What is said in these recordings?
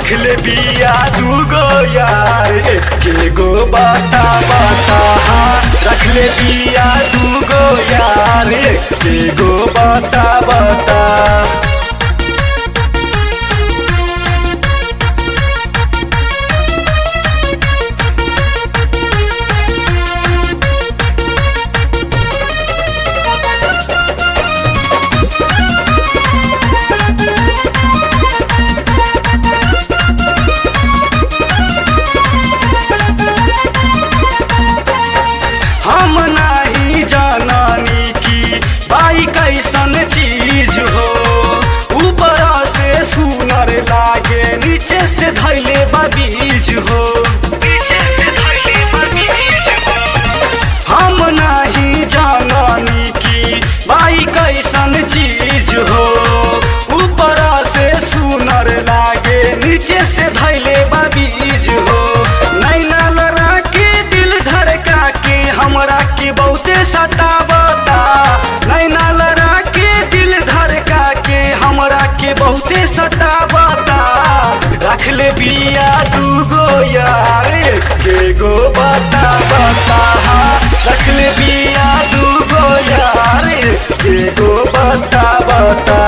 रखले बिया दूगो यार एके गो बता बता। हाँ रखले बिया दूगो यार एके गो बता बता। हम नहीं जाननी की बाई कैसन चीज हो, ऊपर से सुनर लागे नीचे से धैले बीज हो। हम नहीं जाननी की बाई कैसन चीज हो, ऊपर से सुनर लागे नीचे से धैले बीज हो। नैना लड़ा के दिल धड़का के हमरा के बहुते सतावता। नैना लड़ा के दिल धड़का के हमरा के बहुते सतावता। रखले बिया दूगो यार एके गो बता बता। रखले बिया दूगो यार एके गो बता बता।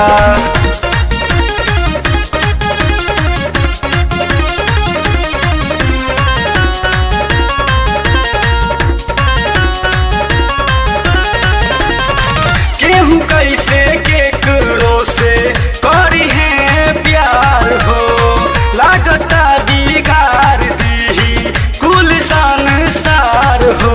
केहू कैसे केकरो से करी है प्यार हो, लागता बिगाड़ दीही कुल संसार हो।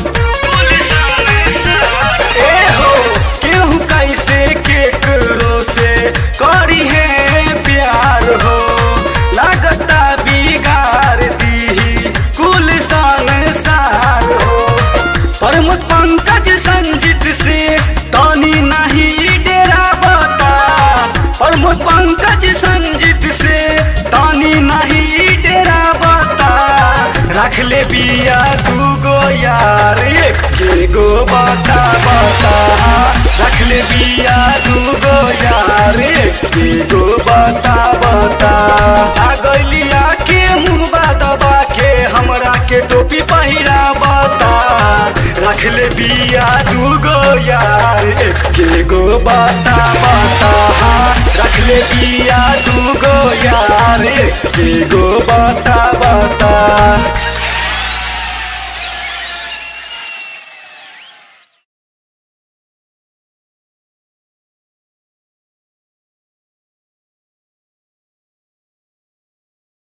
ए हो केहू कैसे केकरो से करी है प्यार हो, लागता बिगाड़ दीही कुल संसार हो। प्रमोद पंकज संजीत से तानी नहीं डेरा बता। प्रमोद पंकज संजीत से तानी नहीं डेरा बता। रखले बिया दूगो यार एके गो बता बता। रखले बिया दूगो यार एके गो बता बता। आ गइलिया के मुँहबा दबा के हमरा के टोपी पहिरा बता। रखले बिया दूगो यार एके गो बता बता। रखले बिया दूगो यार एके गो बता बता।